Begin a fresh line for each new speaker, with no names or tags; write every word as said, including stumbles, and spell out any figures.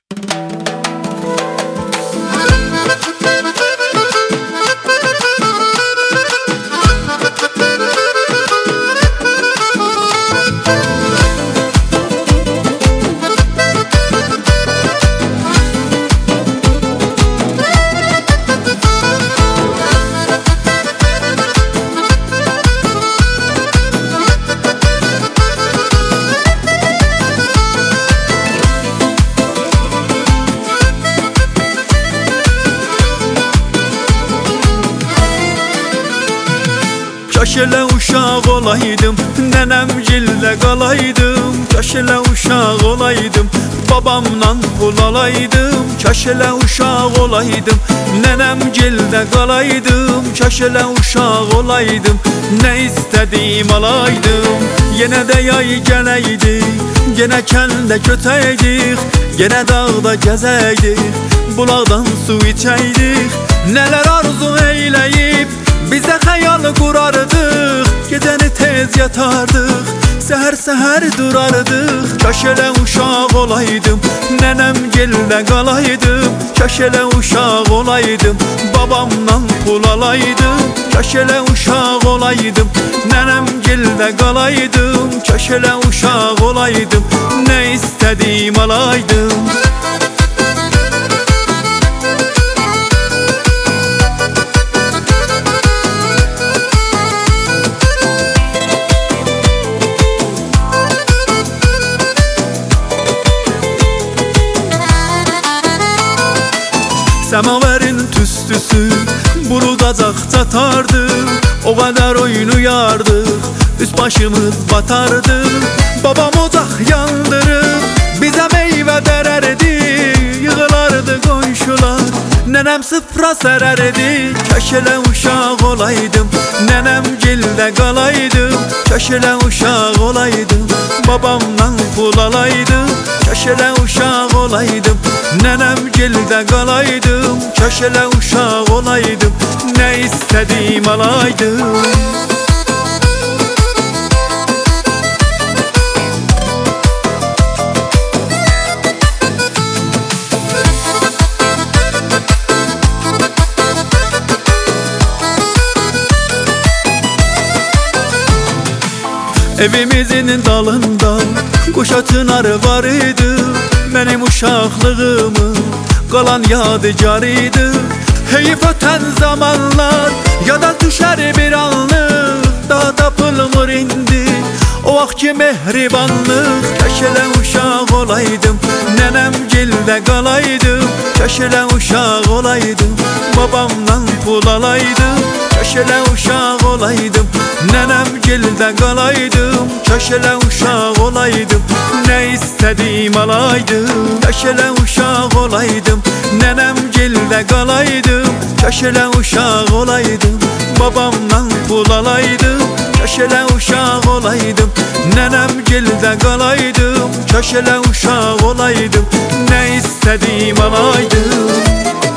Kaş elə uşaq olaydım, nənəmgillə qalaydım. Kaş elə uşaq olaydım, babamla pul alaydım. Kaş elə uşaq olaydım, nənəmgillə qalaydım. Kaş elə uşaq olaydım, nə istədiyim alaydım. Yenə də yay gələydi, yenə kəndə kötəydik. Yenə dağda gəzəydik, bulaqdan su içəydik. Nələr arzu eyləyib bizə xəyal qurardıq. Gecəni tez yatardıq, səhər-səhər durardıq. Kaş elə uşaq olaydım, nənəmgillə qalaydım. Kaş elə uşaq olaydım, babamla pul alaydım. Kaş elə uşaq olaydım, nənəmgillə qalaydım. Kaş elə uşaq olaydım, nə istədiyim alaydım. Səmaverin tüstüsü buludacaq çatardı. O qədər oynayardıq, üst başımız batardı. Babam ocaq yandırıb bizə meyvə dərərdi. Yığılardı qonşular, nənəm sıfıra sərərdi. Kaş elə uşaq olaydım, nənəmgildə qalaydım. Kaş elə uşaq olaydım, babamla pul alaydım. Kaş elə uşaq olaydım, nənəmgildə qalaydım. Kaş elə uşaq olaydım, nə istədiyim alaydım. Evimizin dalında Quşa çınarı var idi. Mənim uşaqlığımın qalan yadigarıydı. Heyif ötən zamanlar yada düşər bir anlıq. Daha tapılmır indi o vaxtki mehribanlıq. Kaş elə uşaq olaydım, nənəmgildə qalaydım. Kaş elə uşaq olaydım, babamla pul alaydım. Kaş elə uşaq olaydım, nənəmgildə qalaydım. Kaş elə uşaq olaydım, nə istədiyim alaydım. Kaş elə uşaq olaydım, nənəmgildə qalaydım. Kaş elə uşaq olaydım, babamla pul alaydım. Kaş elə uşaq olaydım, nənəmgildə qalaydım. Kaş elə uşaq olaydım, nə istədiyim alaydım.